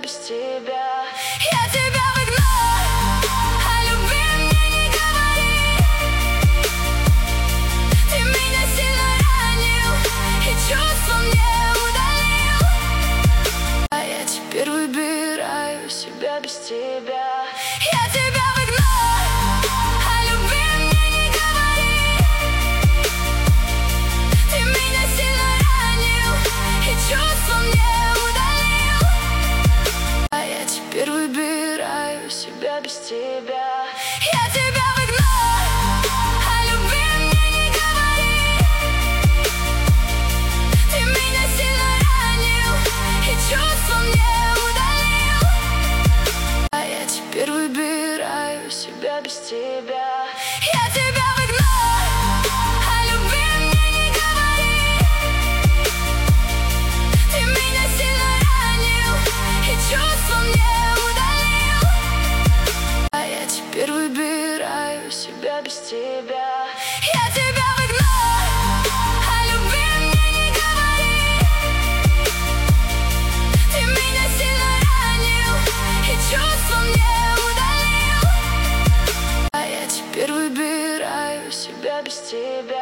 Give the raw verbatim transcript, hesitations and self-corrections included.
без тебя. Я тебя выгнала, о любви мне не говори. Ты меня сильно ранил и чувства мне удалил. А я теперь выбираю себя без тебя. Я тебя выгнала, о любви мне не говори. Ты меня сильно ранил и чувства мне удалил. А я теперь выбираю себя без тебя. Я тебя выгнала, о любви мне не говори. Ты меня сильно ранил и чувства мне удалил. А я теперь выбираю себя без тебя. Я тебя выгнала, о любви мне не говори. Ты меня сильно ранил и чувства мне удалил. А я теперь выбираю себя без тебя. Я тебя выгнала, о любви мне не говори. Ты меня сильно ранил и чувства мне удалил. А я теперь выбираю себя без тебя.